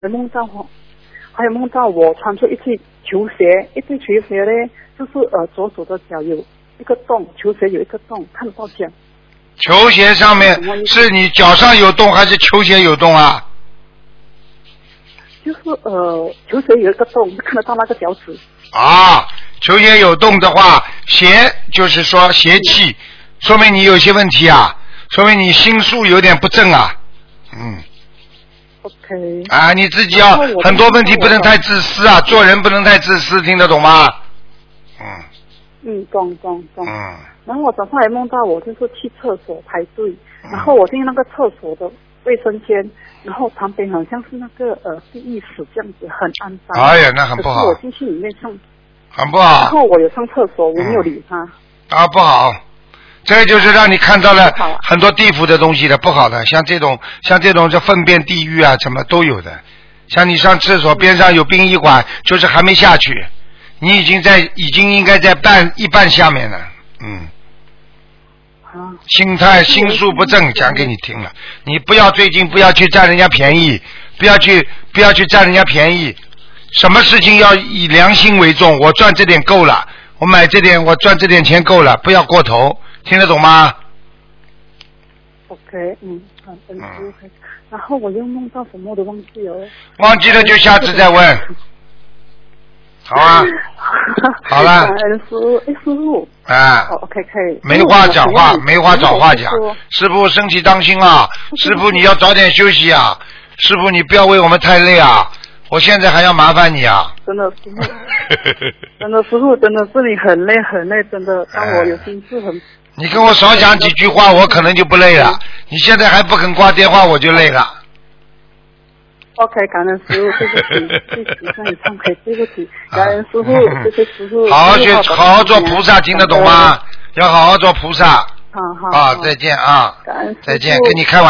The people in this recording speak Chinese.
还有梦到我穿出一对球鞋，一对球鞋呢，就是左手的脚有一个洞，球鞋有一个洞，看得到脚。 球鞋上面是你脚上有洞还是球鞋有洞啊？ 就是球鞋有一个洞，看得到那个脚趾。 啊，球鞋有洞的话，邪就是说邪气，说明你有些问题啊，说明你心术有点不正啊。 OK。 啊，你自己要很多问题不能太自私啊，做人不能太自私，听得懂吗？ 懂。然后我早上还梦到我就是去厕所排队，然后我进那个厕所的卫生间，然后旁边好像是那个地狱室这样子，很肮脏。 哎呀，那很不好。 可是我进去里面上， 很不好。 然后我有上厕所，我没有理他。 不好。这就是让你看到了很多地府的东西的，不好的，像这种这粪便地狱啊，什么都有的。像你上厕所边上有殡仪馆，就是还没下去，你已经应该在一半下面了。心术不正，讲给你听了。你最近不要去占人家便宜，不要去占人家便宜。什么事情要以良心为重？我赚这点够了，我买这点，我赚这点钱够了，不要过头，听得懂吗 ？OK， 然后我又梦到什么都忘记了。 忘记了就下次再问。好啊，好了。 师傅。OK， 可以。 没话找话讲。师傅身体当心啊！师傅你要早点休息啊！师傅你不要为我们太累啊！我现在还要麻烦你啊！ 真的师傅，师傅真的是你很累，真的让我有心事很。 你跟我少讲几句话，我可能就不累了。你现在还不肯挂电话，我就累了。 OK， 感恩师傅，对不起，向你忏悔，对不起，感恩师傅，谢谢师傅。 好好做菩萨，听得懂吗？要好好做菩萨。 好。 再见啊！ 感恩师傅。 再见，跟你开玩笑。